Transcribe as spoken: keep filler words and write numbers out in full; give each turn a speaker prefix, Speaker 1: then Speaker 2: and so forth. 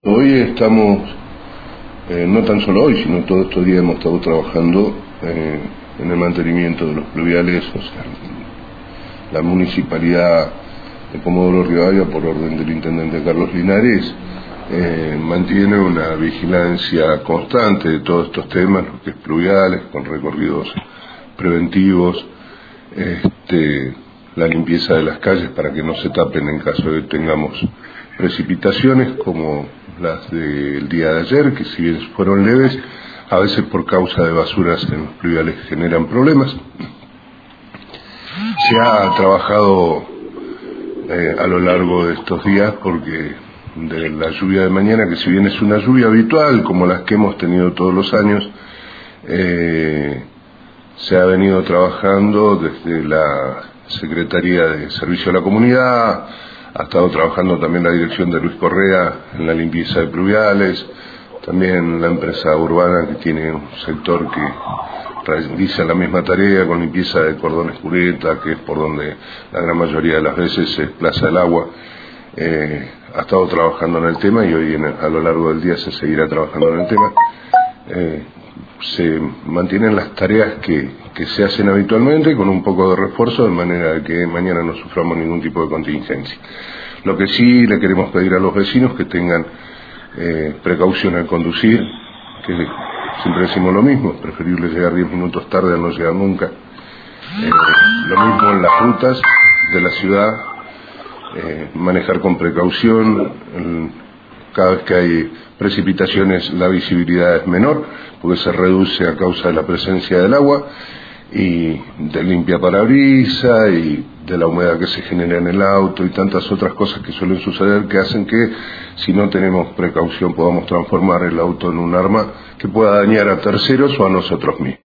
Speaker 1: Hoy estamos, eh, no tan solo hoy, sino todos estos días hemos estado trabajando eh, en el mantenimiento de los pluviales. O sea, la municipalidad de Comodoro Rivadavia, por orden del intendente Carlos Linares, eh, mantiene una vigilancia constante de todos estos temas, lo que es pluviales, con recorridos preventivos, este, la limpieza de las calles para que no se tapen en caso de que tengamos precipitaciones como las del día de ayer, que si bien fueron leves, a veces por causa de basuras en los pluviales generan problemas. Se ha trabajado eh, a lo largo de estos días porque de la lluvia de mañana, que si bien es una lluvia habitual como las que hemos tenido todos los años, eh, se ha venido trabajando desde la Secretaría de Servicio a la Comunidad. Ha estado trabajando también la dirección de Luis Correa en la limpieza de pluviales, también la empresa urbana, que tiene un sector que realiza la misma tarea con limpieza de cordones cubierta, que es por donde la gran mayoría de las veces se desplaza el agua. Eh, ha estado trabajando en el tema y hoy en el, a lo largo del día se seguirá trabajando en el tema. Eh, se mantienen las tareas que, que se hacen habitualmente con un poco de refuerzo, de manera de que mañana no suframos ningún tipo de contingencia. Lo que sí le queremos pedir a los vecinos que tengan eh, precaución al conducir, que siempre decimos lo mismo, es preferible llegar diez minutos tarde a no llegar nunca. Eh, lo mismo en las rutas de la ciudad, eh, manejar con precaución. El, cada vez que hay precipitaciones la visibilidad es menor, porque se reduce a causa de la presencia del agua y de limpia parabrisas y de la humedad que se genera en el auto y tantas otras cosas que suelen suceder, que hacen que, si no tenemos precaución, podamos transformar el auto en un arma que pueda dañar a terceros o a nosotros mismos.